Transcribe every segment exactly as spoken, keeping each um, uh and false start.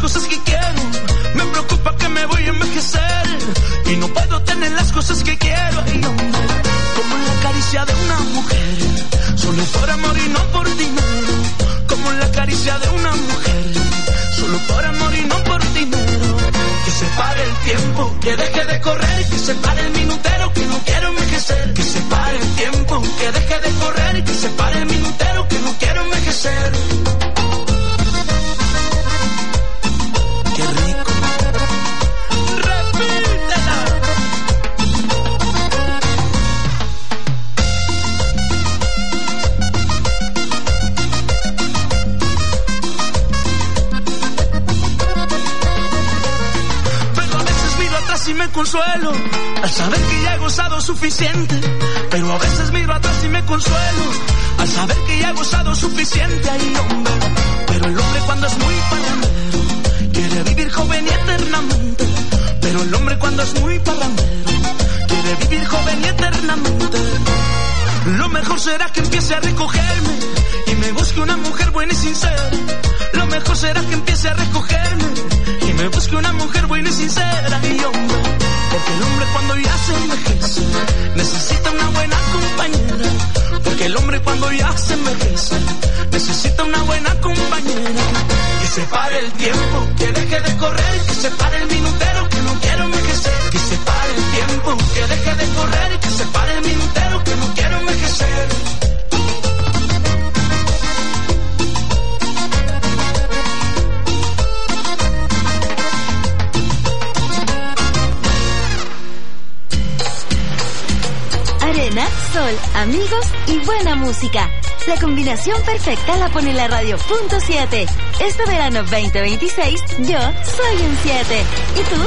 cosas que quiero. Me preocupa que me voy a envejecer y no puedo tener las cosas que quiero. Y hombre, como la caricia de una mujer, solo por amor y no por dinero. Como la caricia de una mujer, solo por amor y no por dinero. Que se pare el tiempo, que deje de correr, que se pare el minutero, que no quiero envejecer. Que se pare el tiempo, que deje de correr, que se pare el minutero, que no quiero envejecer. Qué rico. Repítela. Y me consuelo al saber que ya he gozado suficiente, pero a veces miro atrás y me consuelo al saber que ya he gozado suficiente. Ay, hombre, pero el hombre cuando es muy parrandero quiere vivir joven y eternamente. Pero el hombre cuando es muy parrandero quiere vivir joven y eternamente. Lo mejor será que empiece a recogerme y me busque una mujer buena y sincera. Lo mejor será que empiece a recogerme y me busque una mujer buena y sincera. Y hombre, porque el hombre cuando ya se envejece necesita una buena compañera. Porque el hombre cuando ya se envejece necesita una buena compañera. Que se pare el tiempo, que deje de correr, que se pare el minutero, que no quiero envejecer. Que se pare el tiempo, que deje de correr, que se pare el minutero, que no quiero envejecer. Arena, sol, amigos y buena música. La combinación perfecta la pone la radio punto siete. Este verano veinte veintiséis, yo soy un siete. ¿Y tú?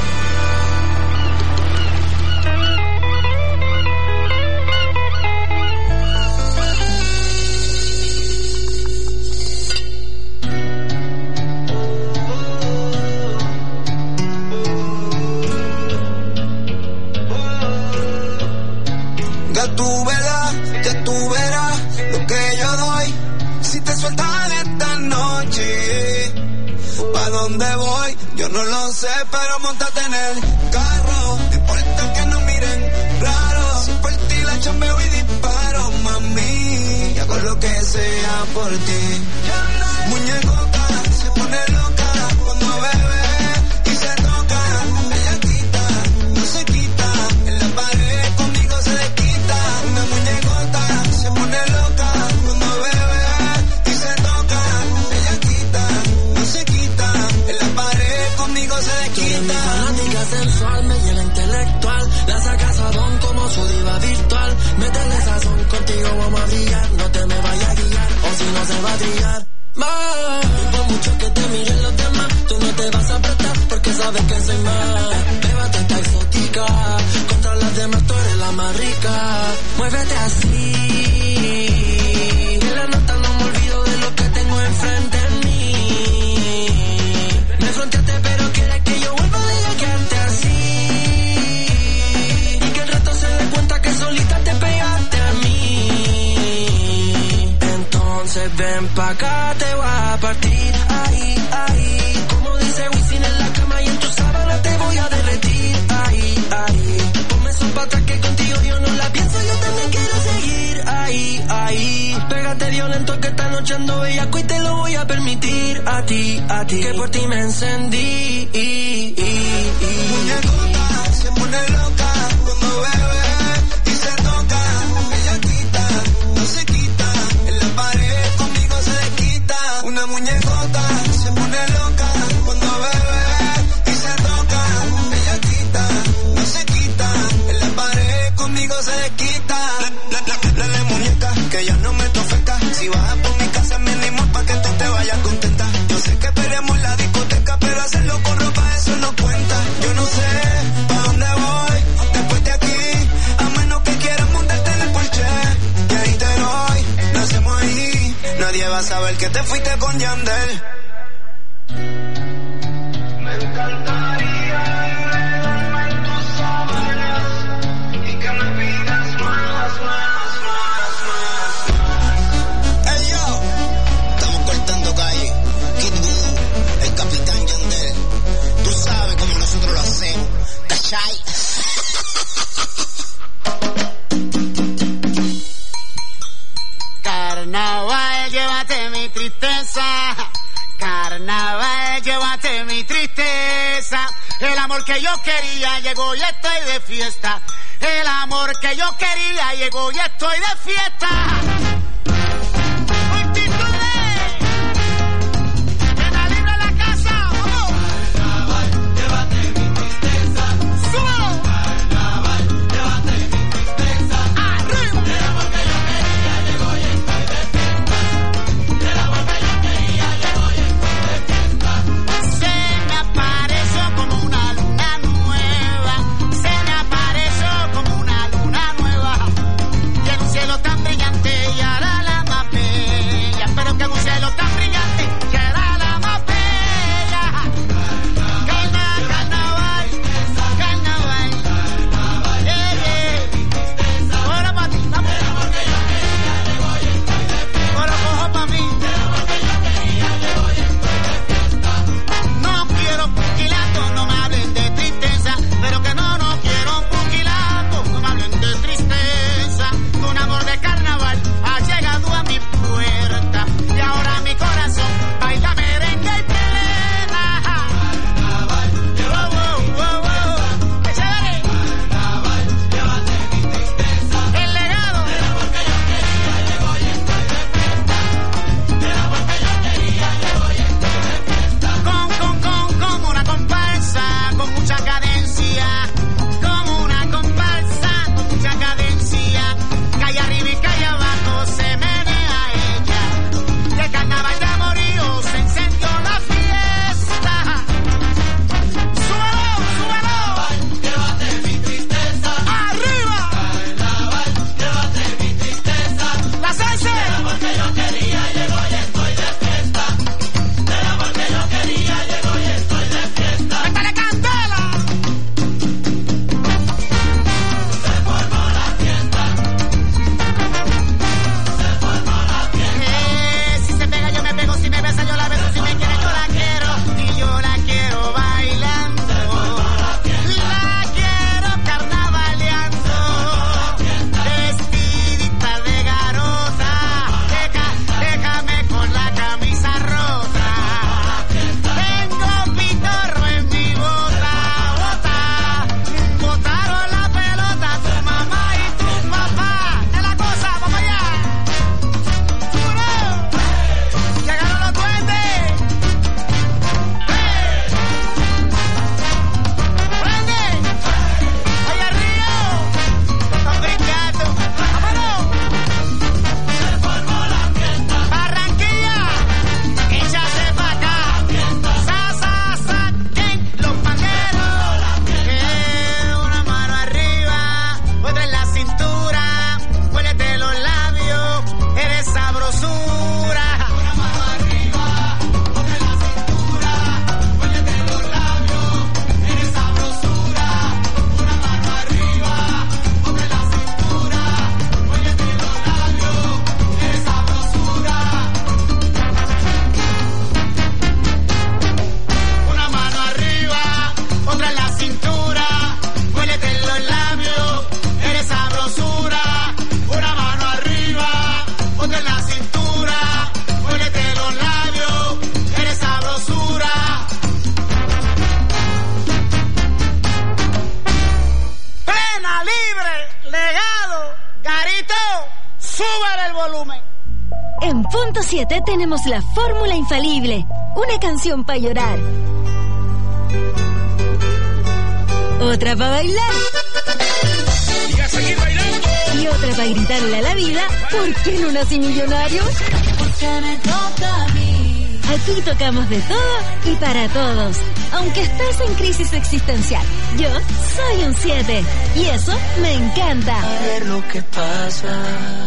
¿Dónde voy? Yo no lo sé, pero montate en el carro. No importa que no miren raro. Si por ti la chambeo y disparo, mami. Hago lo que sea por ti. Muñecota se pone loca cuando bebe y se toca. Ella quita, no se quita. En la pared conmigo se le quita. Una muñecota se pone loca cuando bebe y se toca. Ella quita, no se quita. En la pared conmigo se le quita. Mi fanática sensual, me llena intelectual. La saca sabón como su diva virtual. Métele sazón, contigo vamos a brillar. No te me vayas a guiar, o si no se va a trillar. Más, y por mucho que te miren los demás, tú no te vas a apretar porque sabes que soy más. Bébate esta exótica, contra las demás tú eres la más rica. Muévete así, en la nota no me olvido de lo que tengo enfrente de mí. Me fronteaste pero quieres que yo vuelva a quedarte así. Y que el resto se dé cuenta que solita te pegaste a mí. Entonces ven pa' acá, te voy a partir. Ahí, ahí, como dice Wisin en la cama y en tu sábana te voy a derretir. Ahí, ahí, ponme esos patas que contigo yo no la pienso, yo también quiero seguir. Ahí, ahí, pégate violento que esta noche ando bellaco y te lo voy a permitir. A ti, a ti, que por ti me encendí. Muñecota se pone loca cuando bebe y se toca. Ella quita, no se quita. En la pared conmigo se le quita. Una muñecota se pone loca cuando bebe y se toca. Ella quita, no se quita. En la pared conmigo se le quita. La, la, la, la muñeca que ya no me tofeca. Si bajas por mi casa mínimo pa' que tú te vayas contenta. Yo sé que peleamos la discoteca, pero hacerlo con ropa eso no cuenta. Yo no sé pa' dónde voy después de aquí, a menos que quieras montarte en el Porsche. Y ahí te doy, lo hacemos ahí. Nadie va a saber que te fuiste con Yandel. Me encantaría enredarme en tus sábanas y que me pidas más, más, más, más, más. Hey yo, estamos cortando calle. Kid Voodoo, el capitán Yandel. Chay. Carnaval, llévate mi tristeza. Carnaval, llévate mi tristeza. El amor que yo quería llegó y estoy de fiesta. El amor que yo quería llegó y estoy de fiesta. En Punto siete tenemos la fórmula infalible. Una canción para llorar. Otra para bailar. Y a seguir bailando. Y otra para gritarle a la vida, ¿por qué no nací millonario? Porque me toca a mí. Aquí tocamos de todo y para todos. Aunque estés en crisis existencial, yo soy un siete. Y eso me encanta. A ver lo que pasa.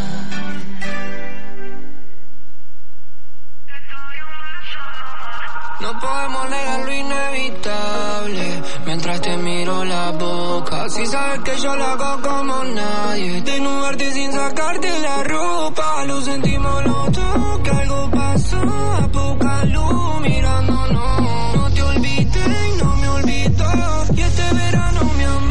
No podemos negar lo inevitable. Mientras te miro la boca, si sabes que yo lo hago como nadie. Desnudarte sin sacarte la ropa. Lo sentimos los dos, que algo pasó. A poca luz mirándonos. No te olvidé y no me olvidó. Y este verano mi amor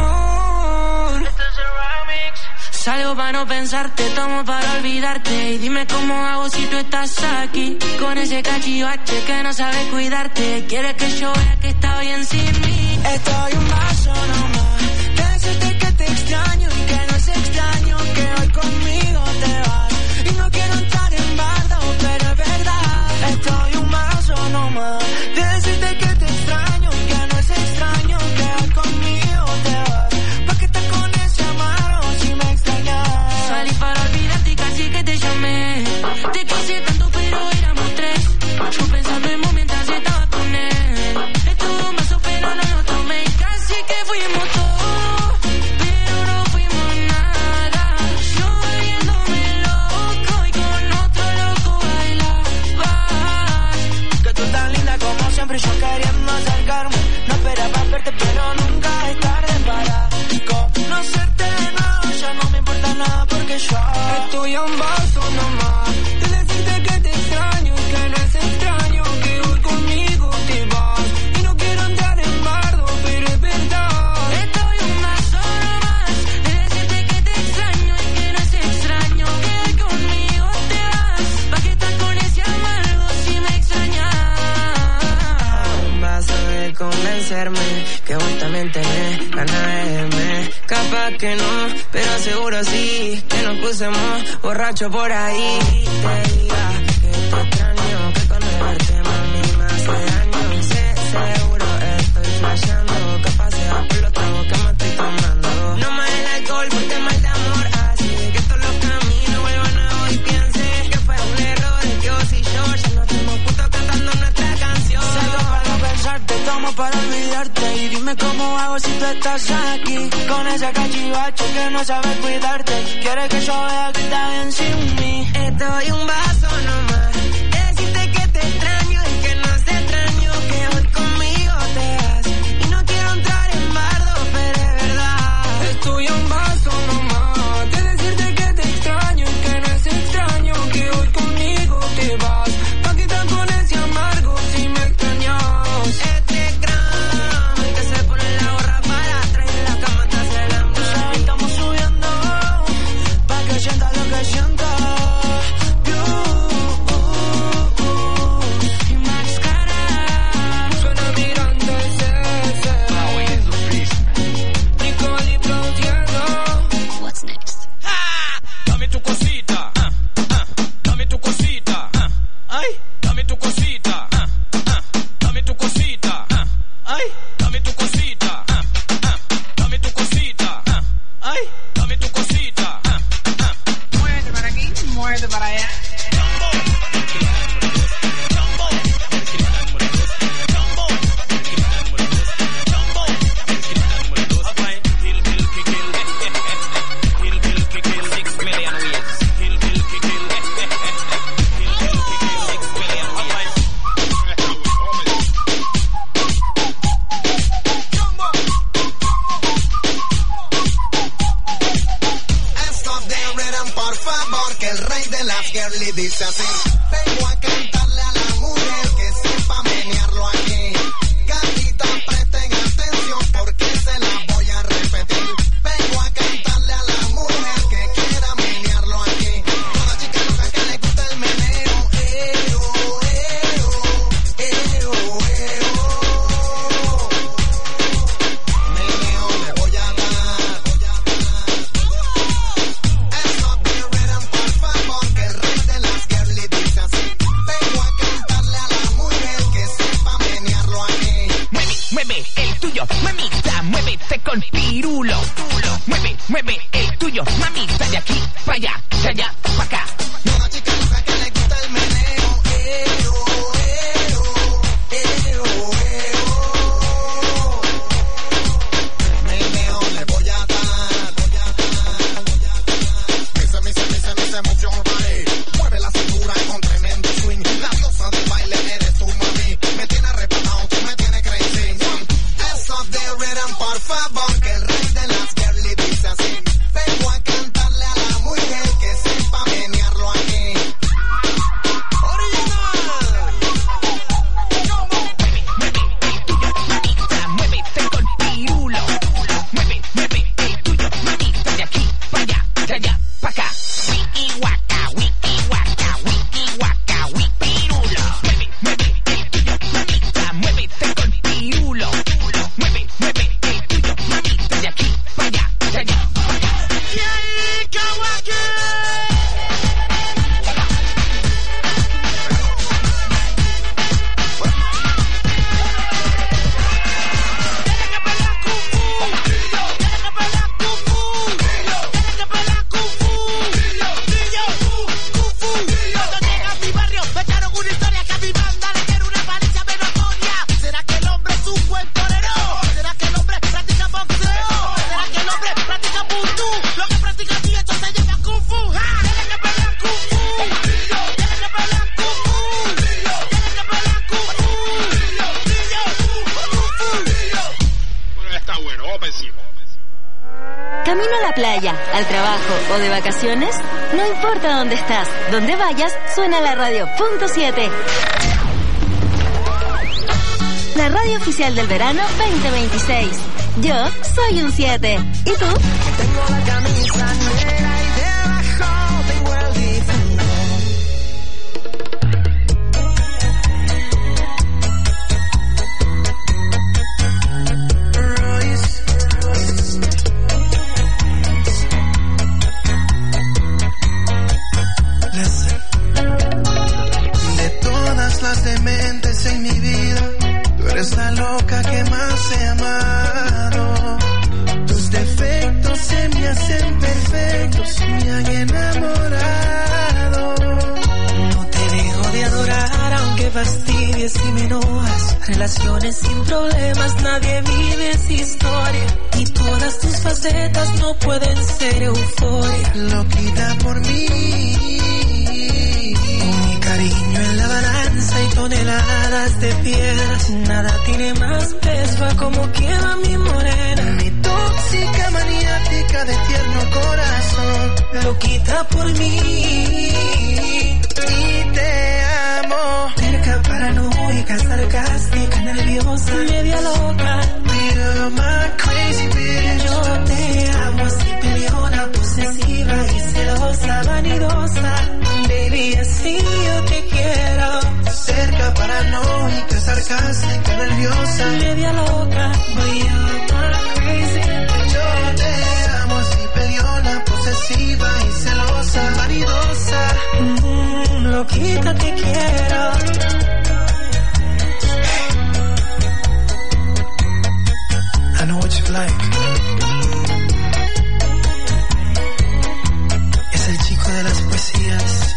pa' no pensarte, tomo para olvidarte. Y dime cómo hago si tú estás aquí, con ese cachivache que no sabe cuidarte. Quieres que yo vea que está bien sin mí. Estoy un vaso nomás de decirte que te extraño y que no es extraño que hoy conmigo te vas. Y no quiero entrar en bardo, pero es verdad. Estoy un vaso nomás de decirte que te extraño y que no es extraño que hoy conmigo te vas. ¿Pa' qué estás con ese amargo si me extrañas? Salí para olvidarte y casi que te llamé. Te quise tanto pero éramos tres. Yo pensando en vos mientras estaba con él. Estuvo un vaso pero no lo tomé. Casi que fuimos todos, pero no fuimos nada. Yo bebiéndome loco y con otro loco bailabas. Que tú tan linda como siempre, yo queriendo acercarme. No esperaba verte pero nunca es tarde para conocerte de nuevo. Ya no me importa nada porque yo estoy a un vaso nomás de decirte que te extraño y que no es extraño que hoy conmigo te vas. Y no quiero entrar en bardo, pero es verdad. Estoy un vaso nomás de decirte que te extraño y que no es extraño que hoy conmigo te vas. ¿Pa' qué estás con ese amargo si me extrañas? Vas a ver convencerme que vos también tenés ganas de verme. Capaz que no, pero seguro sí, que nos pusimos borrachos por ahí. Te diga que te extraño, que con el verte mami me hace daño. Sé, seguro estoy flasheando, capaz sea por los tragos que me estoy tomando. No más el alcohol porque mal de amor así, que todos los caminos vuelvan a hoy. Piense que fue un error, que vos y yo ya no estamos juntos cantando nuestra canción. Salgo para no pensarte, tomo para olvidarte. Y dime cómo hago si tú estás aquí, con ese cachivache que no sabe cuidarte. Quieres que yo vea que está bien sin mí. Estoy un vaso nomás de decirte que te extraño y que no es extraño que hoy conmigo te vas. Y no quiero entrar en bardo, pero es verdad. Estoy un vaso nomás de decirte que te extraño y que no es extraño que hoy conmigo te vas. ¿Pa' qué estás con ese amargo si me extrañas? Este gran que se pone la gorra para atrás y en la cama te hace el hambre. Estamos subiendo pa' que sienta lo que sienta. Y más cara. Suena mi grande C C. Nicole y produciendo. What's next? Dame tu cosita, ah, ah, dame tu cosita, ah, ay, dame tu cosita, ah, ah, dame tu cosita, ah, ay, dame tu cosita, ah, ah, dame tu cosita, ah, ay, dame tu cosita, ah, ah. Muévete para aquí, muévete para allá. Stop the rhythm, por favor, que el rey de las girly dice así. Vengo a cantarle a la mujer que sepa menearlo aquí. Gatita, presten atención porque se la voy a repetir. Vengo a cantarle a la mujer que quiera menearlo aquí. Toda chica loca que le gusta el meneo. Eo, eo, eo, eo. Meneo le voy a dar. Stop the rhythm, por favor, que el rey de las girly dice así. Vengo a cantarle a la mujer que sepa menearlo aquí. Mueve, mueve el tuyo, mamita, muévete con pirulo. Mueve, mueve el tuyo, mamita, de aquí para allá, de allá para acá. Toda chica loca que le gusta el meneo. Eo, eo, eo, eo. Meneo le voy a dar. Mise, mise, mise, mise, move your body. Mueve la cintura con tremendo swing. La diosa del baile eres tú, mami. Me tiene arrebatado, tú me tienes crazy. Stop the rhythm, por favor, que el rey de las girly dice así. Vengo a cantarle a la mujer que sepa menearlo aquí. Original. Mamita, muévete con pirulo. Mueve, mueve el tuyo, mamita, de aquí para allá, de allá ¿Camino a la playa, al trabajo o de vacaciones? No importa dónde estás, donde vayas, suena la radio punto siete. La radio oficial del verano veinte veintiséis. Yo soy un siete. ¿Y tú? Tengo la camisa negra y debajo tengo el difunto. Las dementes en mi vida, tú eres la loca que más he amado. Tus defectos se me hacen perfectos, me han enamorado. No te dejo de adorar aunque fastidies y me enojas. Relaciones sin problemas, nadie vive esa historia. Y todas tus facetas no pueden ser euforia. Loquita por mí, cariño en la balanza y toneladas de piedras. Nada tiene más peso a como quiera mi morena. Mi tóxica maniática de tierno corazón, loquita por mí y te amo. Terca, paranoica, sarcástica, nerviosa, media loca. You're my crazy bitch. Yo te amo así peleona, posesiva y celosa, vanidosa. Baby, así yo te quiero. Cerca, paranoica, sarcástica, nerviosa, media loca. Boy, you're my crazy. Yo te amo así peleona, posesiva y celosa, vanidosa. Mm, loquita te quiero. I know what you like. Es el chico de las poesías.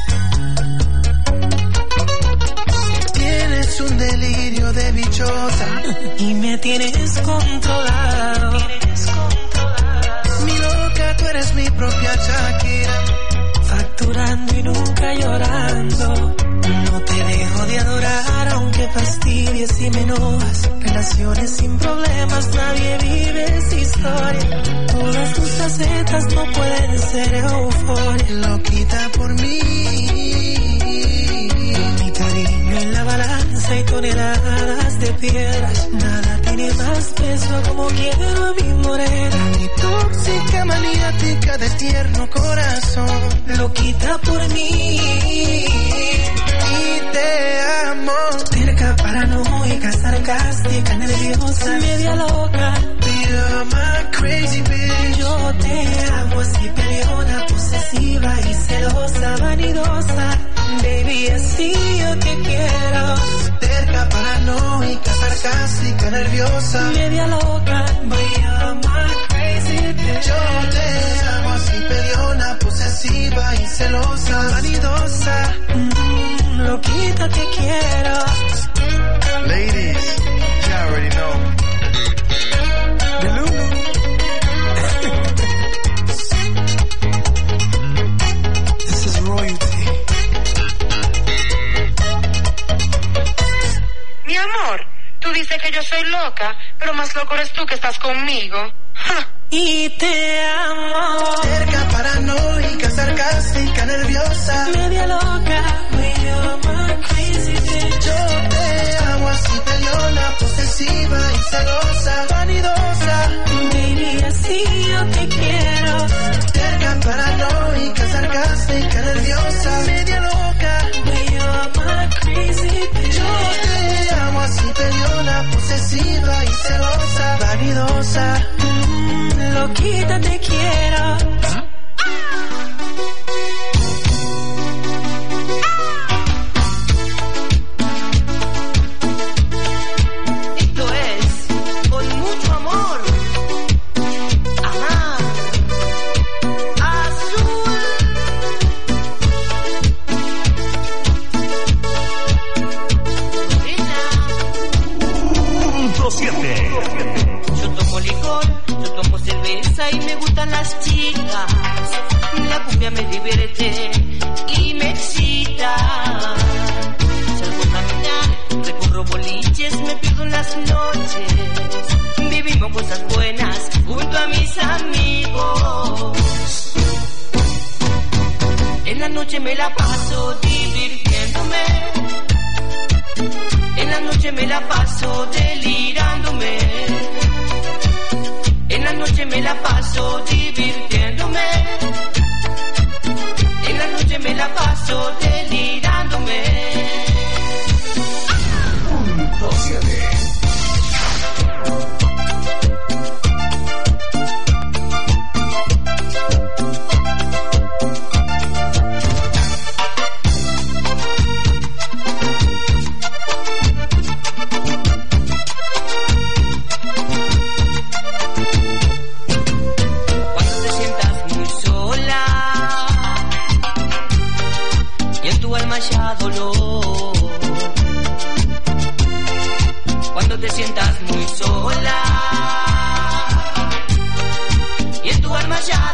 Tienes un delirio de bichota y me tienes controlado. Mi loca, tú eres mi propia Shakira. Facturando y nunca llorando. No te dejo de adorar aunque fastidies y me enojas. Relaciones sin problemas, nadie vive esa historia. Todas tus facetas no pueden ser euforia. Loquita por mí, mi cariño en la balanza y toneladas de piedras. Nada tiene más peso como quiero a mi morena. Mi tóxica maniática de tierno corazón, loquita por mí y te amo. Terca, paranoica, sarcástica, nerviosa, media loca. You're my crazy bitch. Yo te amo así peleona, posesiva y celosa, vanidosa. Baby, así yo te quiero. Terca, paranoica, sarcástica, nerviosa, media loca. Boy, you're my crazy bitch. Yo te amo así peleona, posesiva y celosa, vanidosa. Mm, loquita te quiero. Ladies, you already know. The Lulu. This is royalty. Mi amor, tú dices que yo soy loca, pero más loco eres tú que estás conmigo. ¡Ja! Y te amo. Cerca, paranoica, sarcástica, nerviosa, media loca. You're my crazy bitch. Yo te amo así peleona, posesiva y celosa, vanidosa. Baby, así yo te quiero. Cerca, paranoica, sarcástica, nerviosa, media loca. You're my crazy bitch. Yo te amo así peleona, posesiva y celosa, vanidosa. Mm, loquita te quiero. Esto es con mucho amor. Amar. Azul. Punto siete. Yo tomo licor, yo tomo cerveza y me gustan las chicas. La cumbia me divierte y me excita. Salgo a caminar, recorro boliches, me pierdo en las noches. Vivimos cosas buenas mis amigos. En la noche me la paso divirtiéndome. En la noche me la paso delirándome. En la noche me la paso divirtiéndome. En la noche me la paso delirándome. Punto siete. Ya dolor. Cuando te sientas muy sola y en tu alma ya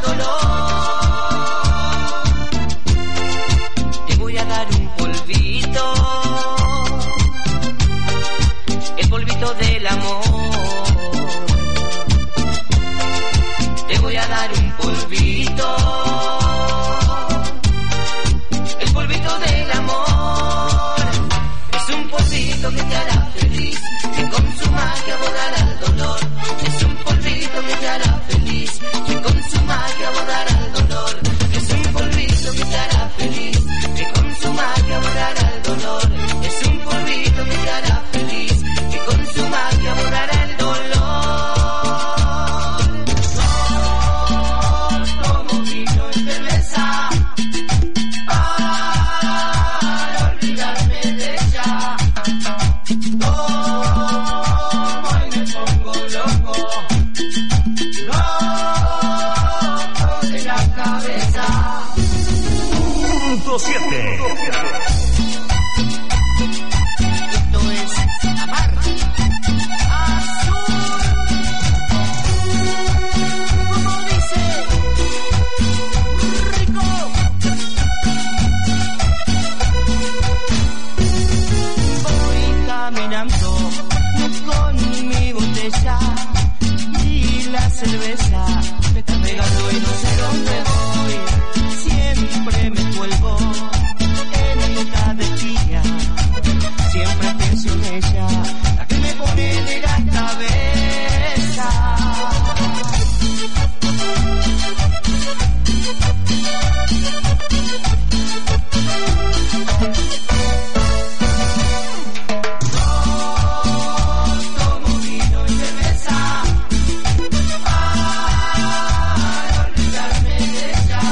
dolor, te voy a dar un polvito, el polvito del amor. Te voy a dar un polvito, del amor. Es un polvito que te hará feliz, que con su magia borrará el dolor. Es un polvito que te hará feliz, que con su magia borrará el dolor. Es un polvito que te hará feliz, que con su magia borrará el dolor. Es un polvito que te hará feliz, que con su magia borrará el dolor. No tomo vino y cerveza, siete. Esto es amar azul. Como dice rico. Voy caminando con mi botella y la cerveza me está pegando y no sé dónde voy. Siempre me vuelvo en mitad de día. Siempre pienso en ella, la que me pone de la cabeza. No tomo vino y cerveza para olvidarme de ella.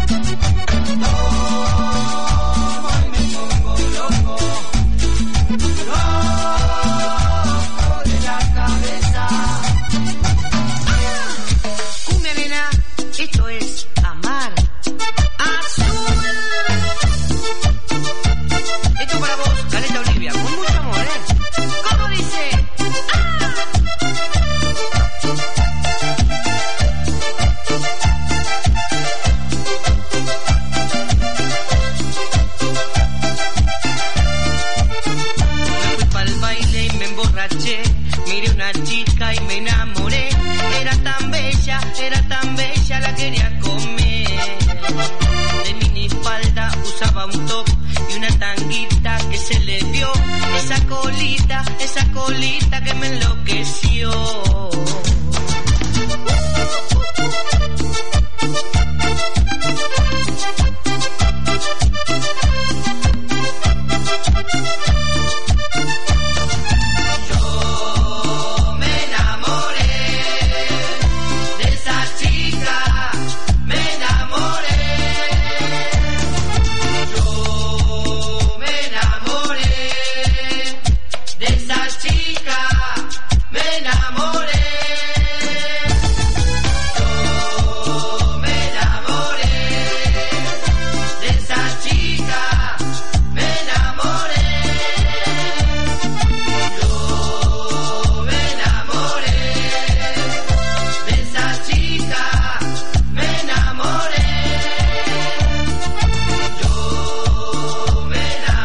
Esto es amar azul. Esto para vos, Caleta Olivia, con mucho amor, ¿eh? ¿Cómo dice? ¡Ah! Me fui pa'l baile y me emborraché. Miré una chica y me enamoré. Era tan bella, era tan bella, la quería comer. De minifalda usaba un top y una tanguita que se le vio. Esa colita, esa colita que me enloqueció.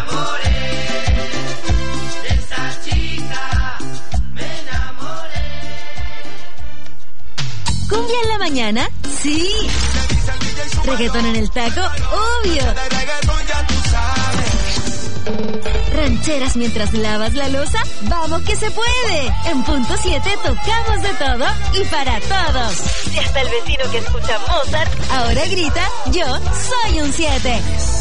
chica, me enamoré. ¿Cumbia en la mañana? Sí. ¿Reggaetón en el taco? Obvio. ¿Rancheras mientras lavas la loza? ¡Vamos que se puede! En Punto siete tocamos de todo y para todos. Y hasta el vecino que escucha Mozart ahora grita, yo soy un siete.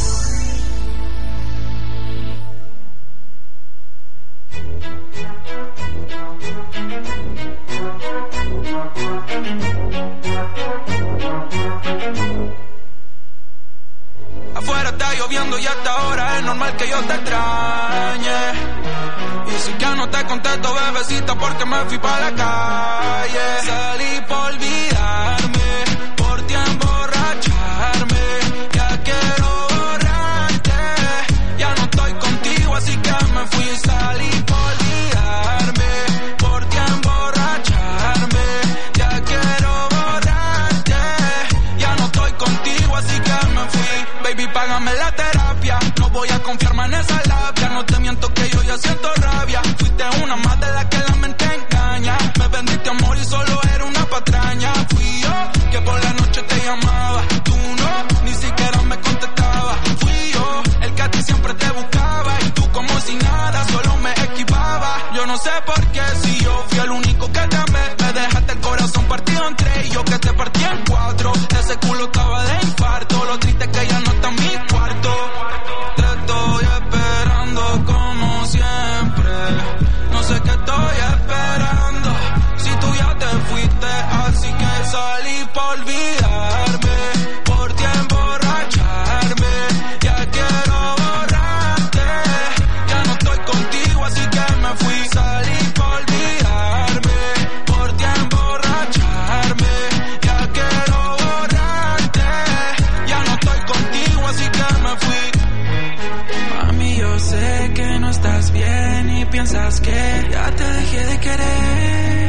Afuera está lloviendo y hasta ahora es normal que yo te extrañe. Y si ya no te contesto, bebecita, porque me fui pa' la calle. Salí por olvidarme, por ti emborracharme. Ya quiero borrarte, ya no estoy contigo, así que me fui. Salí por olvidarme, por ti emborracharme. Ya quiero borrarte, ya no estoy contigo, así que me fui. Baby, págame la terapia, no voy a confiarme en esa labia. No te miento que yo ya siento rabia. Fuiste una más de la que la mente engaña. Me vendiste amor y solo era una patraña. Fui yo que por la noche te llamaba, tú no, ni siquiera me contestabas. Fui yo el que a ti siempre te buscaba y tú como si nada, solo me esquivaba. Yo no sé por qué, si yo fui el único que te amé. Me dejaste el corazón partido en tres y yo que te partí en cuatro. Ese culo estaba de infarto, lo triste es que ya no está en mi cuarto. Te estoy esperando como siempre, no sé qué estoy esperando. Si tú ya te fuiste, así que salí por olvidarme, por ti emborracharme. Ya quiero borrarte, ya no estoy contigo, así que me fui. Salí por olvidarme, por ti emborracharme. Ya quiero borrarte, ya no estoy contigo, así que me fui. Mami, yo sé que no estás bien y piensas que ya te dejé de querer.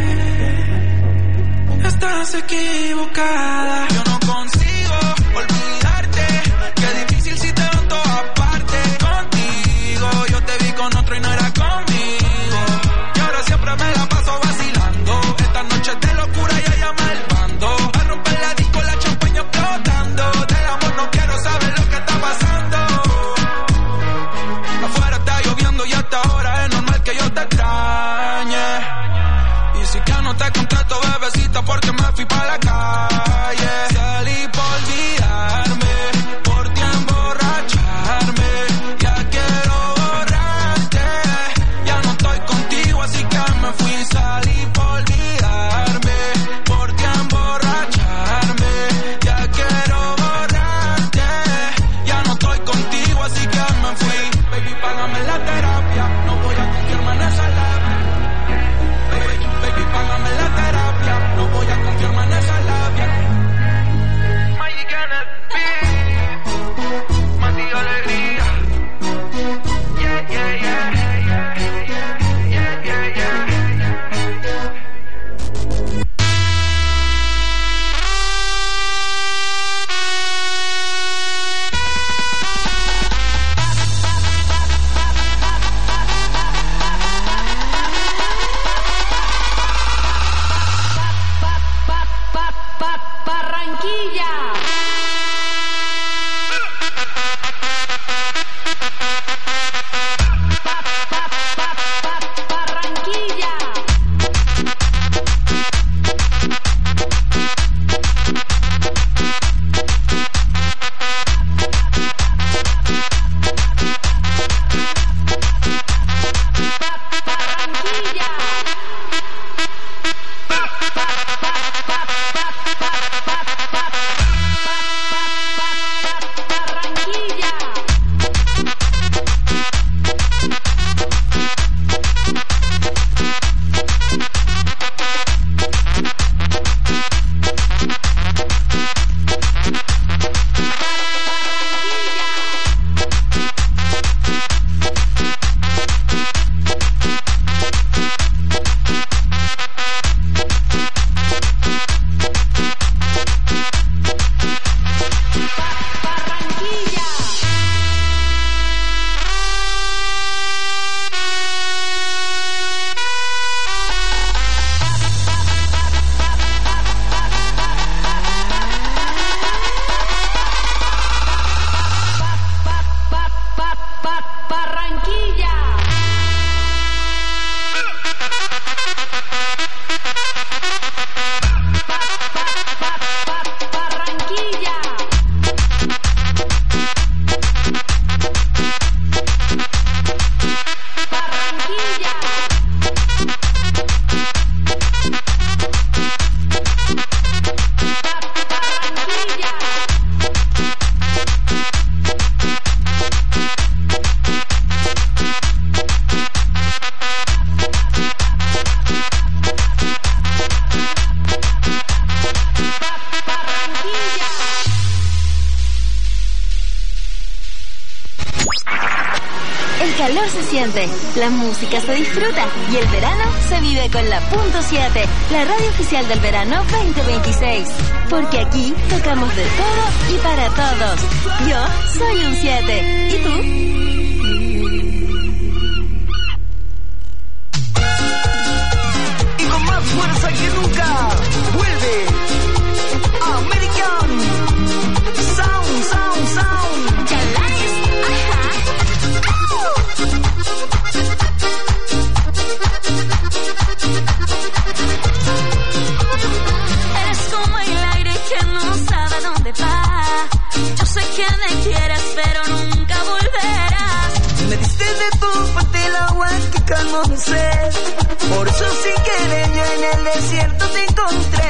Estás equivocada. Yo no consigo olvidarte. Qué difícil si te veo en todas partes. Contigo yo te vi con otro y no era conmigo. Y ahora siempre me la paso vacilando. Esta noche es de locura y allá me el bando. A romper la disco, la champaña explotando. Del amor no quiero saber lo que está pasando. Afuera está lloviendo y hasta ahora es normal que yo te extrañe. Y si ya no te contesto, bebecita, porque me fui pa' la calle. Salí por olvidarme, por ti emborracharme. Ya quiero borrarte, ya no estoy contigo, así que me fui. Salí por olvidarme, por ti emborracharme. Ya quiero borrarte, ya no estoy contigo, así que me fui. Baby, págame la terapia, no voy a confiarme en esa labia. Baby, baby, págame la terapia, no voy a confiarme en esa labia. siente, la música se disfruta y el verano se vive con la punto siete, la radio oficial del verano veinte veintiséis. Porque aquí tocamos de todo y para todos. Yo soy un siete. ¿Y tú? Fuerza que nunca vuelve American Sound, Sound, Sound. Chalanes, ajá. Eres como el aire que no sabe dónde va. Yo sé que me quieres, pero nunca volverás. Me diste de tu fuente el agua que calmó mi sed. Por eso sin querer yo en el desierto te encontré.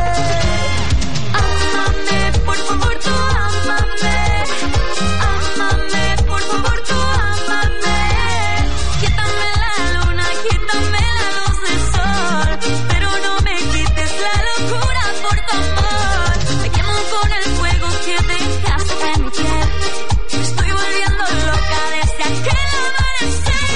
Ámame, por favor, tú ámame. Ámame, por favor, tú ámame. Quítame la luna, quítame la luz del sol, pero no me quites la locura por tu amor. Me quemo con el fuego que dejaste en mi piel. Me estoy volviendo loca desde aquel amanecer.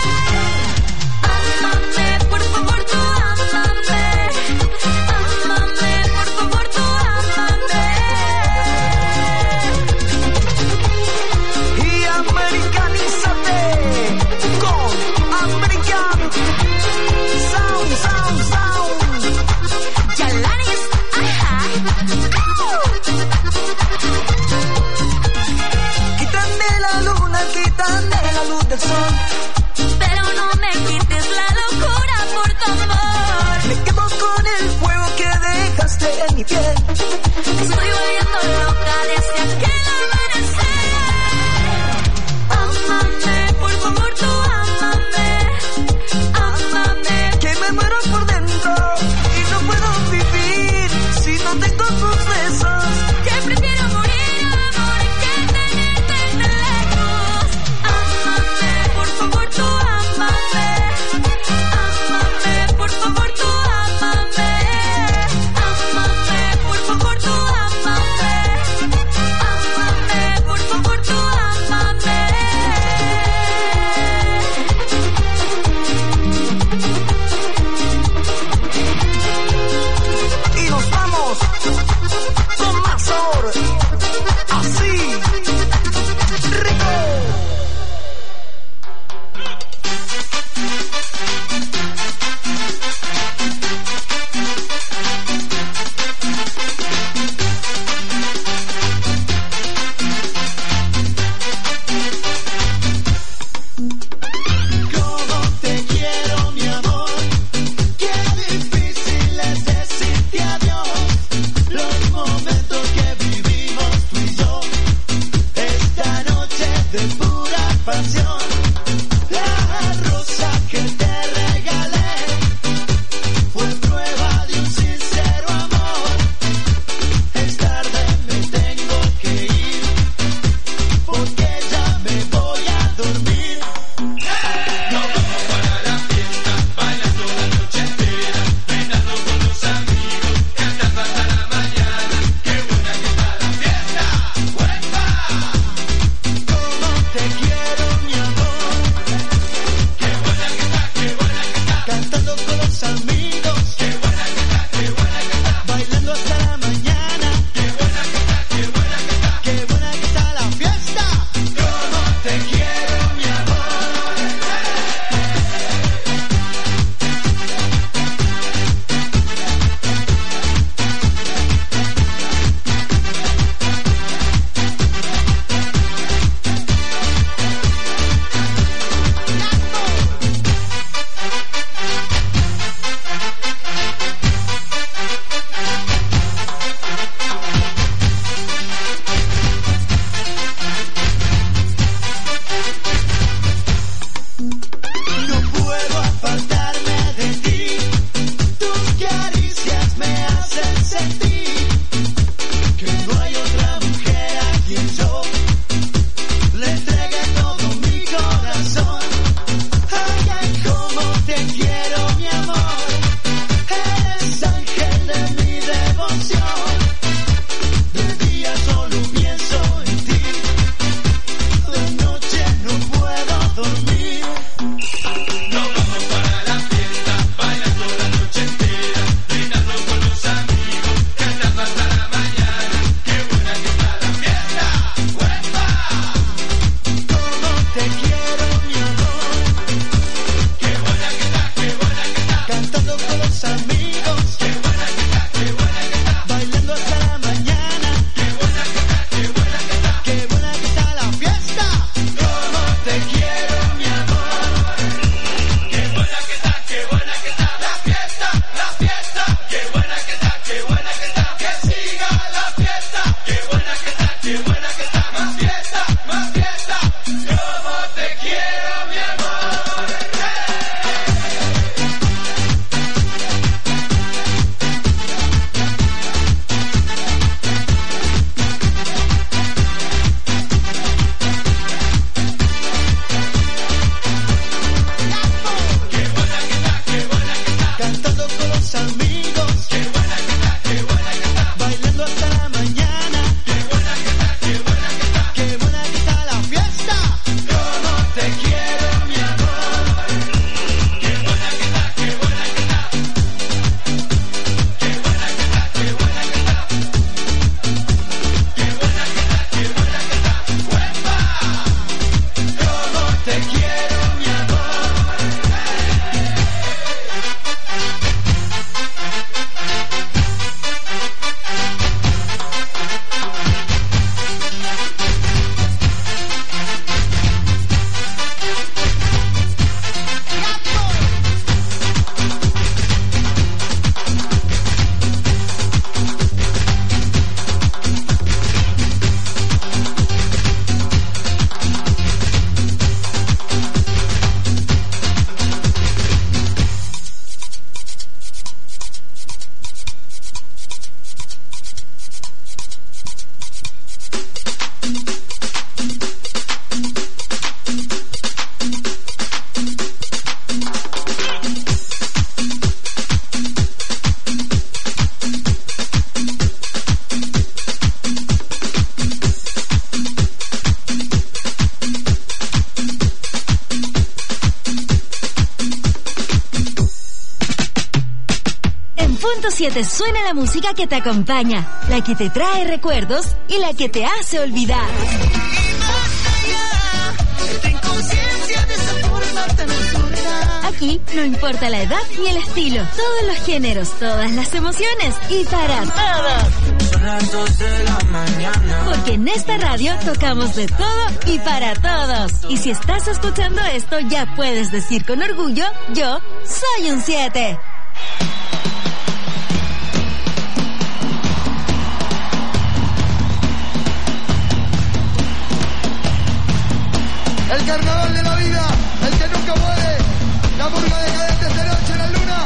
Ámame, por favor, tú ámame. Ámame, por favor, tú ámame. Y americanízate con American Sound, Sound, Sound. Chalanes, ajá. Quítame la luna, quítame la luz del sol, Pero no me quites la locura por tu amor. me quemo con el fuego que dejaste en mi piel. Estoy volviendo loca desde aquel amanecer. Ámame, por favor, tú ámame. Ámame. Que me muero por dentro y no puedo vivir si no tengo tus besos. Que prefiero morir, amor, que tenerte lejos. Ámame, por favor, tú ámame. Ámame, por favor, tú ámame. Ámame, por favor, tú ámame. Ámame, por favor, tú ámame. Y nos vamos con más sabor, así, rico. Cómo te quiero, mi amor. Qué difícil es decirte adiós. Los momentos que vivimos tú y yo. Esta noche de pura pasión. La rosa que te regalé fue prueba de un sincero amor. Es tarde, me tengo que ir, porque ya me voy a dormir. Cómo te quiero, mi amor. Qué buena que está, qué buena que está. Cantando con los amigos. Qué buena que está, qué buena que está. Bailando hasta la mañana. Qué buena que está, qué buena que está. Qué buena que está la fiesta. Cómo te quiero, mi amor. No puedo apartarme de ti. Tus caricias me hacen sentir que no hay otra mujer a quien yo le entregue todo mi corazón. Ay, ay, cómo te quiero, mi amor. Eres ángel de mi devoción. De día solo pienso en ti. De noche no puedo dormir. punto siete suena la música que te acompaña, la que te trae recuerdos y la que te hace olvidar. Aquí no importa la edad ni el estilo, todos los géneros, todas las emociones y para todos. Son las dos de la mañana. Porque en esta radio tocamos de todo y para todos. Y si estás escuchando esto, ya puedes decir con orgullo, yo soy un siete. El carnaval de la vida, el que nunca muere, la murga decadente esta noche en la luna.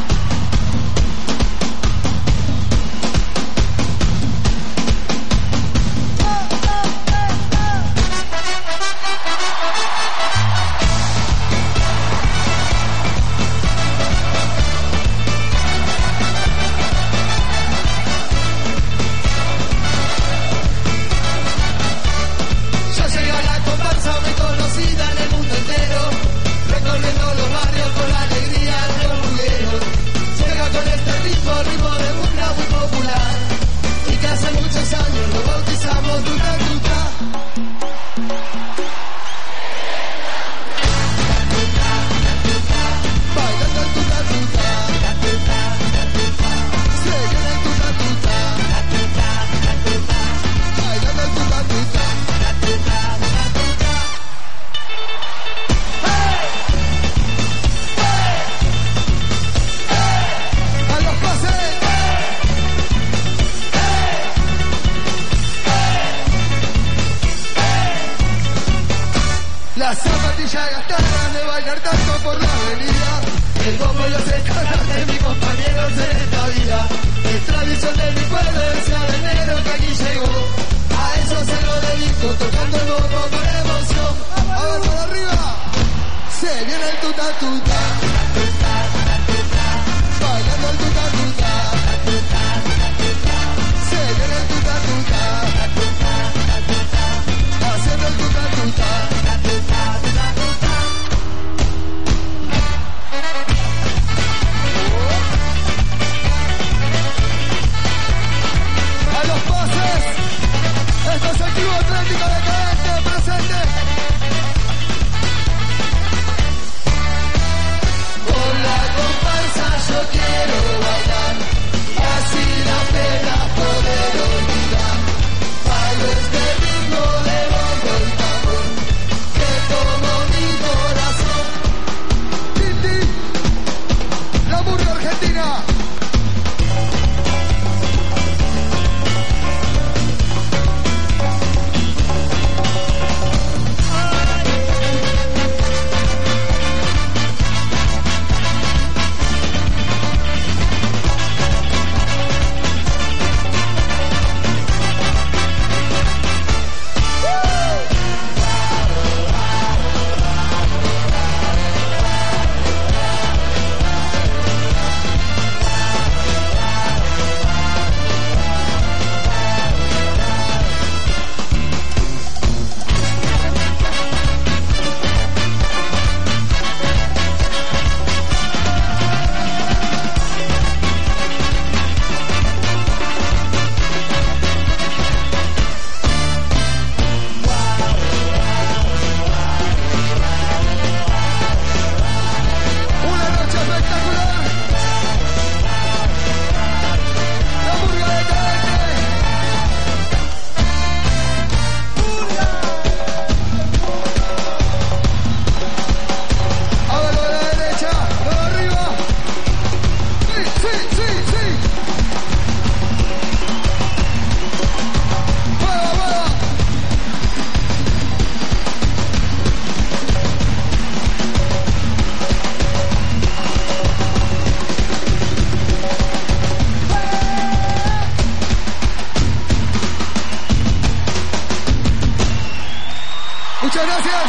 Muchas gracias.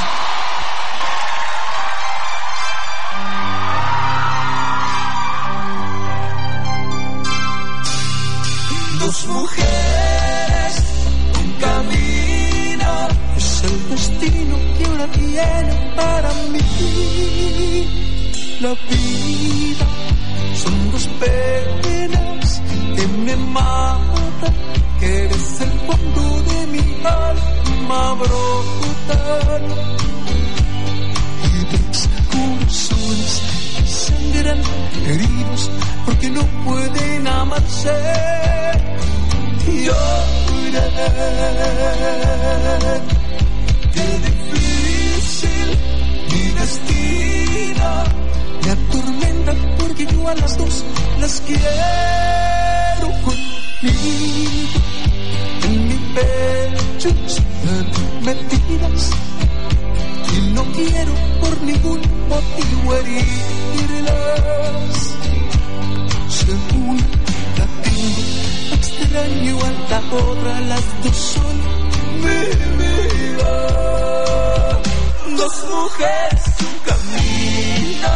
Dos mujeres, un camino, es el destino que una tiene para mí. La vida son dos pequeños pueden amarse. Lloraré. Qué difícil mi destino. Me atormenta porque yo a las dos las quiero conmigo. En mi pecho están metidas y no quiero por ningún motivo herirlas. Según la tengo, extraño a la otra, las dos son mi vida. Dos mujeres, un camino.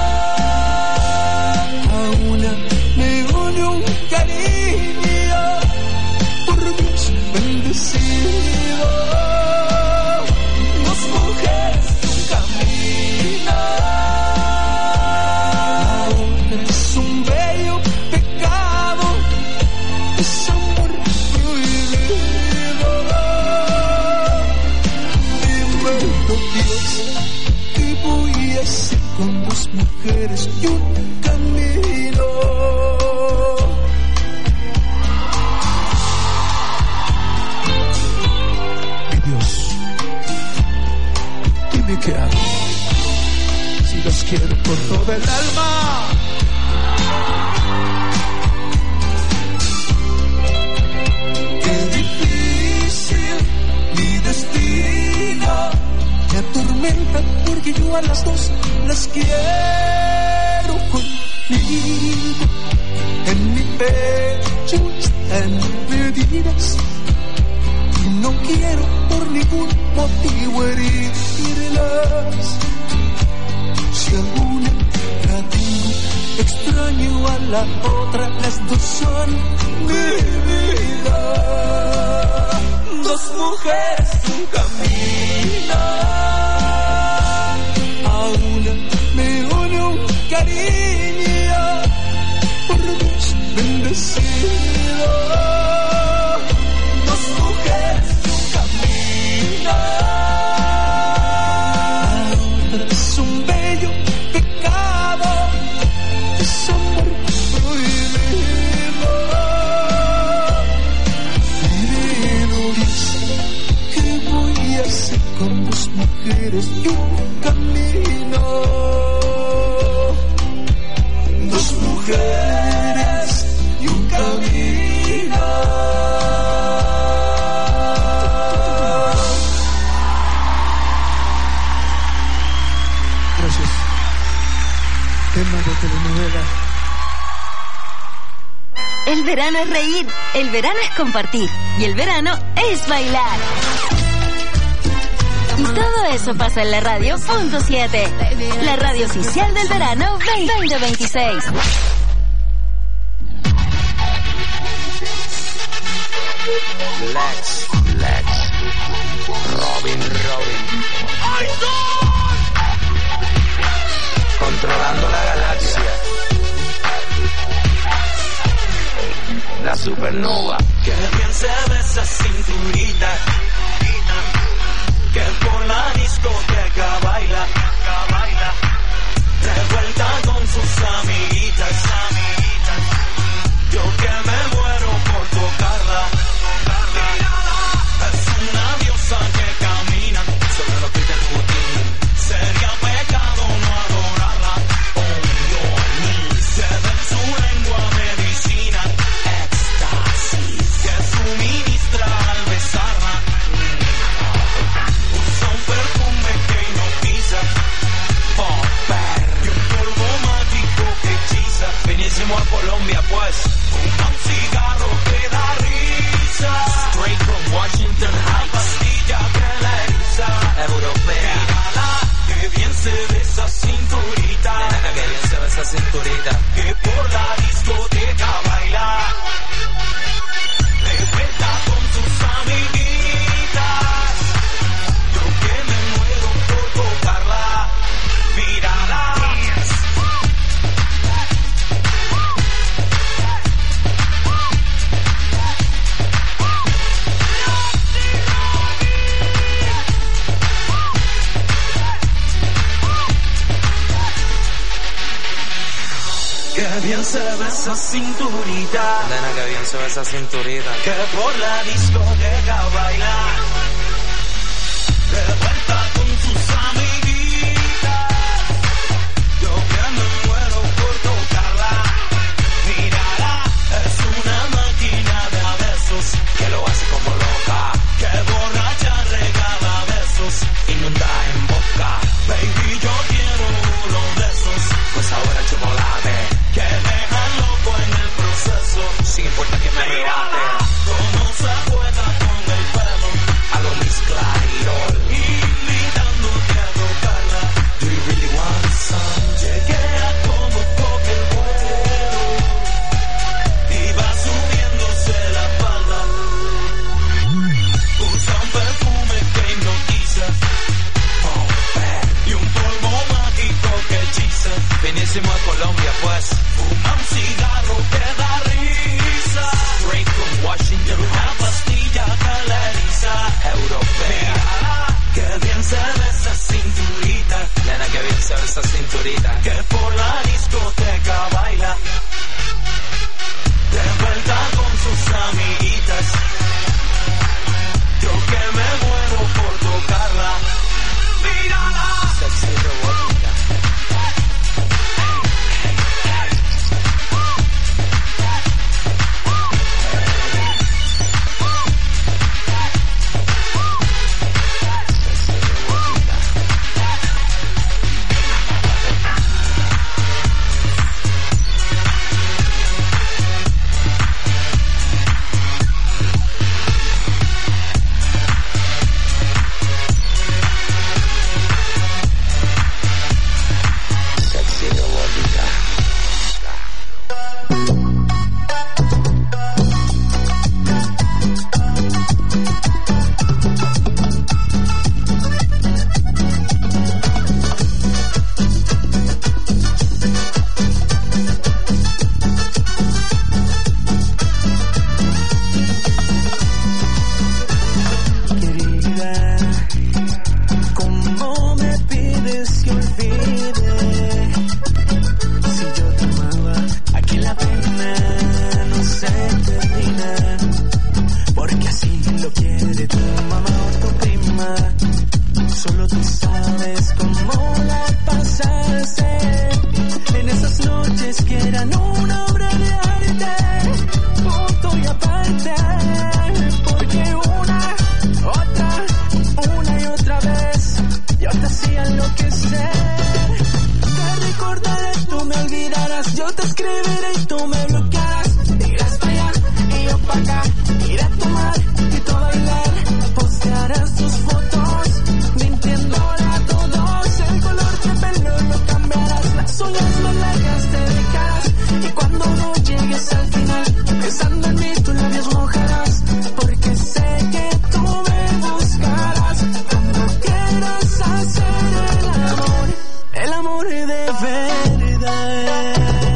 A una me une un cariño, por Dios bendecido. Dos mujeres, un camino. A otra es un bello pecado, es amor prohibido. Dímelo, Dios, ¿qué voy a hacer con dos mujeres y un camino? Mi Dios, dime qué hago, si los quiero con todo el alma. Qué difícil mi destino. Me atormenta porque yo a las dos las quiero conmigo. En mi pecho están medidas y no quiero por ningún motivo herirlas. Si alguna la tengo, extraño a la otra, las dos son mi vida. Dos mujeres, un camino. A una me une un cariño, por Dios bendecido. Dos mujeres, un camino. A otra es un bello pecado, es amor prohibido. Divino Dios, ¿qué voy a hacer con dos mujeres y un camino? Dos mujeres y un camino. Gracias. Tema de telenovela. El verano es reír, el verano es compartir y el verano es bailar. Y todo eso pasa en la radio punto siete, la radio oficial del verano veinte veintiséis. Lex, Lex, Robin, Robin. ¡Ay, no! Controlando la galaxia. La supernova. Que bien se ve esa cinturita, que por la discoteca baila, baila, revuelta con sus amiguitas, amiguitas. Yo que me muero por tocarla, es una diosa que camina sobre los pies del botín. Sería pecado no adorarla. Oh, Dios mío, se ve en su lengua medicina, éxtasis que suministra al besarla. Usa un perfume que hipnotiza, popper, y un polvo mágico que hechiza. Benissimo a esa cinturita. Nena, que bien se ve esa cinturita. Que por la discoteca baila. De vuelta con sus amiguitas. Yo que me muero por tocarla. Mírala, es una máquina de besos. Que lo hace como loca. Que borracha regala besos. Inunda en boca. Baby, yo quiero uno de esos. Pues ahora chocolate. Que dejan loco en el proceso. Sin importar que me rebate. Cómo se juega con el pelo. A lo Miss Clairol. Invitándote a tocarla. Do you really want some? Llegué a como toque el vuelo. Y va subiéndose la falda. Usa un perfume que hipnotiza. Oh, man. Y un polvo mágico que hechiza. Finísimo de Colombia, pues. Fuma un cigarro que da risa. Straight from Washington. Una pastilla que le eriza. Europea. Mírala, que bien se ve esa cinturita. Nena, que bien se ve esa cinturita. Que por la discoteca baila. De vuelta con sus amiguitas. Yo que me muero por tocarla. Mírala. Sexy robótica. Sexy robótica. Querida, ¿cómo me pides que olvide? Si yo te amaba, aquí la pena no se termina. Porque así lo quiere tu mamá o tu prima. Solo tú sabes cómo la pasaste en esas noches que eran una obra de arte, punto y aparte. Porque una, otra, una y otra vez yo te hacía enloquecer. Te recordaré, tú me olvidarás, yo te escribiré y tú me bloquearás. Irás para allá y yo para acá, iré a tomar y tú a bailar. Postearás tus fotos, mintiéndole a todos. El color de pelo lo cambiarás, las uñas más largas te dejarás. Y cuando no llegues al final, pensando en mí tus labios mojarás. Porque sé que tú me buscarás cuando quieras hacer el amor, el amor de verdad.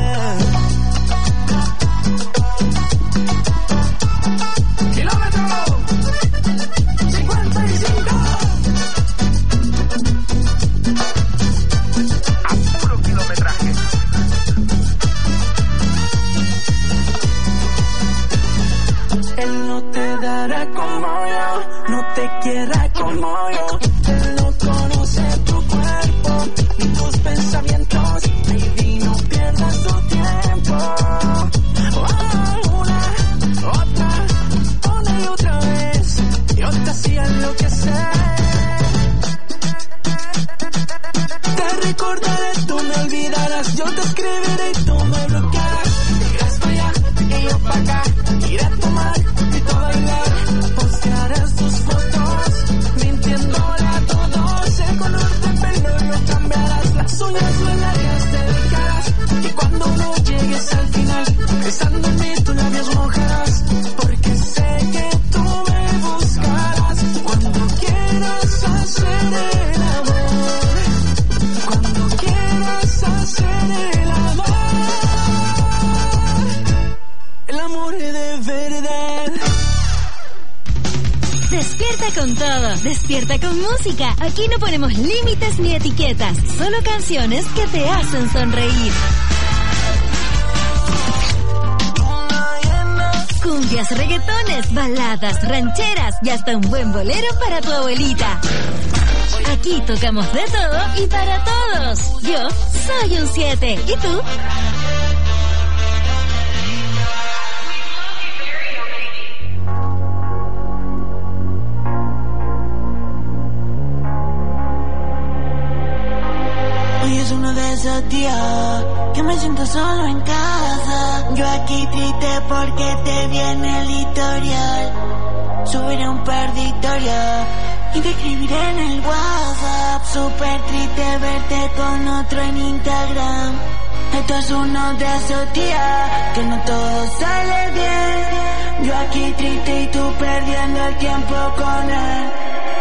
Kilómetro cincuenta y cinco. A puro kilometraje. Él no te dará como yo, no te quiera como yo. Él no conoce tu cuerpo ni tus pensamientos. Baby, no pierdas tu tiempo. Oh, una, otra, una y otra vez yo te hacía enloquecer. Te recordaré, tú me olvidarás, yo te escribiré y tú me bloquearás. Irás para allá y yo para acá, iré a tomar y tú a bailar. Postearás tus fotos, mintiéndole a todos. El color de pelo lo cambiarás, las uñas más largas te dejarás. Y cuando no llegues al final, pensando en mí tus labios mojarás. Porque sé que tú me buscarás cuando quieras hacer el amor, cuando quieras hacer el amor, el amor de verdad. Despierta con todo, despierta con música. Aquí no ponemos límites ni etiquetas, solo canciones que te hacen sonreír. reggaetones, baladas, rancheras y hasta un buen bolero para tu abuelita. Aquí tocamos de todo y para todos. Yo soy un siete. ¿Y tú? Hoy es uno de esos días que me siento solo en casa. Yo aquí triste porque te viene el historial. Subiré un par de historias y te escribiré en el WhatsApp. Súper triste verte con otro en Instagram. Esto es uno de esos días que no todo sale bien. Yo aquí triste y tú perdiendo el tiempo con él.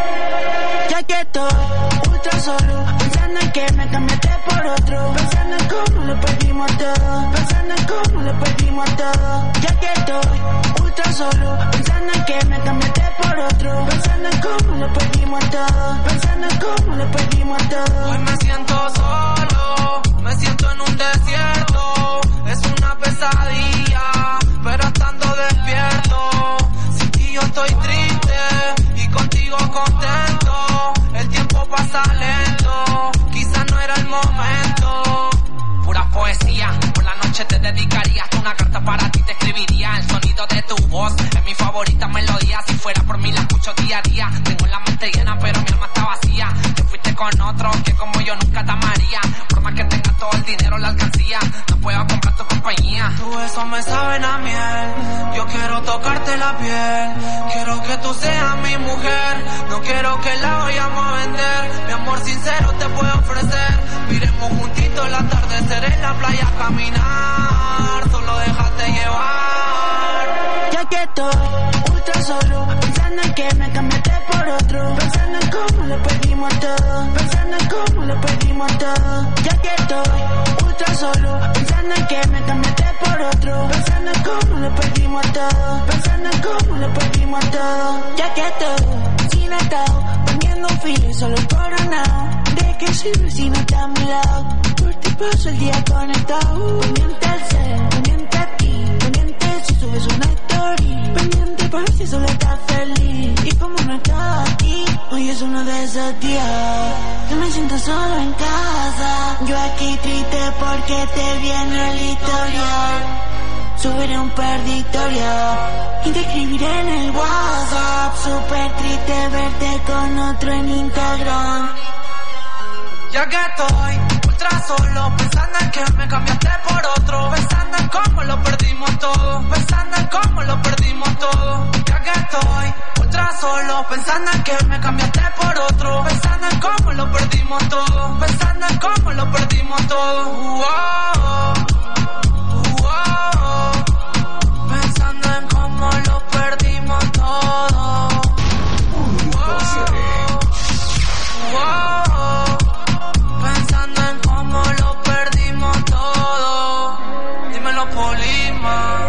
Ya que estoy ultra solo, pensando en que me cambiaste por otro, pensando en cómo lo perdimos todo, pensando en cómo lo perdimos todo. Ya que estoy ultra solo, pensando en que me cambiaste por otro, pensando en cómo lo perdimos todo, pensando en cómo lo perdimos todo. Hoy me siento solo, me siento en un desierto, es una pesadilla, pero estando despierto, sin ti yo estoy triste y contigo contento, el tiempo pasa lento, quizás no era el momento. Pura poesía, por la noche te dedicaría hasta una carta para ti te escribiría. El sonido de tu voz es mi favorita melodía, si fuera por mí la escucho día a día. Tengo la mente llena pero mi alma está vacía, te fuiste con otro que como yo nunca te amaría. Por más que tengas todo el dinero la alcancía, no puedo comprar tu compañía. Tu besos me saben a miel, yo quiero tocarte la piel, quiero que tú seas mi mujer, no quiero que la vayamos a vender, mi amor sincero te puedo ofrecer, miremos juntitos el atardecer en la playa a caminar, solo déjate llevar. Ya que estoy ultra solo, pensando en que me cambiaste por otro, pensando en cómo lo perdimos todo, pensando en cómo lo perdimos todo. Ya que estoy ultra solo, pensando en que me cambiaste por otro, pensando en cómo lo perdimos todo, pensando en cómo lo perdimos todo. Ya que estoy sin atado, poniendo un filo y solo coronado. ¿De qué sirve si no está a mi lado? Por ti paso el día conectado, pendiente al ser, pendiente a ti, pendiente si subes una story, pendiente por si solo estás feliz. Y como no estás aquí, hoy es uno de esos días que me siento solo en casa. Yo aquí triste porque te viene el historial. Subiré un par de historias y te escribiré en el WhatsApp. Súper triste verte con otro en Instagram. Ya que estoy ultra solo, pensando en que me cambiaste por otro, pensando en cómo lo perdimos todo, pensando en cómo lo perdimos todo. Ya que estoy ultra solo, pensando en que me cambiaste por otro, pensando en cómo lo perdimos todo, pensando en cómo lo perdimos todo. Uh, oh, uh, oh, pensando en cómo lo perdimos todo. Uh, oh, uh, oh, pensando en cómo lo perdimos todo. Dímelo, Polima.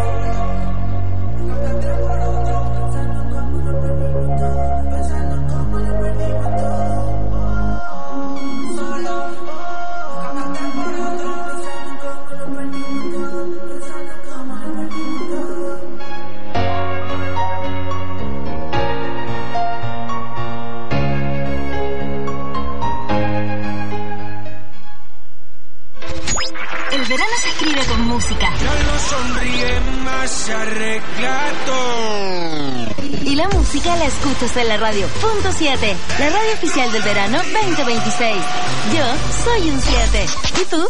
El verano se escribe con música. Ya no sonríe más, se arregla todo. Y la música la escuchas en la radio punto siete, la radio oficial del verano veinte veintiséis. Yo soy un siete. ¿Y tú?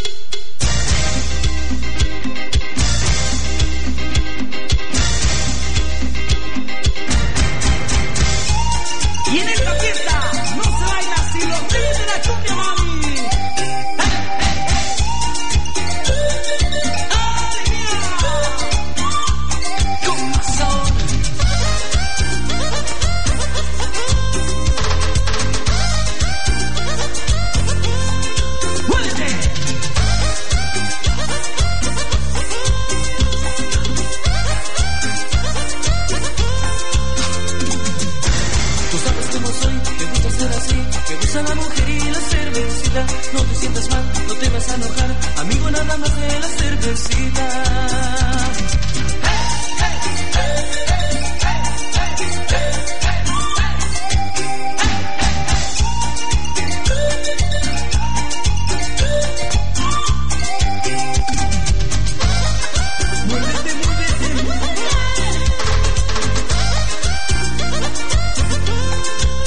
Y en esta fiesta no se baila si los pibes de la cumbia, mami. La mujer y la cervecita, no te sientas mal, no te vas a enojar, amigo, nada más de la cervecita.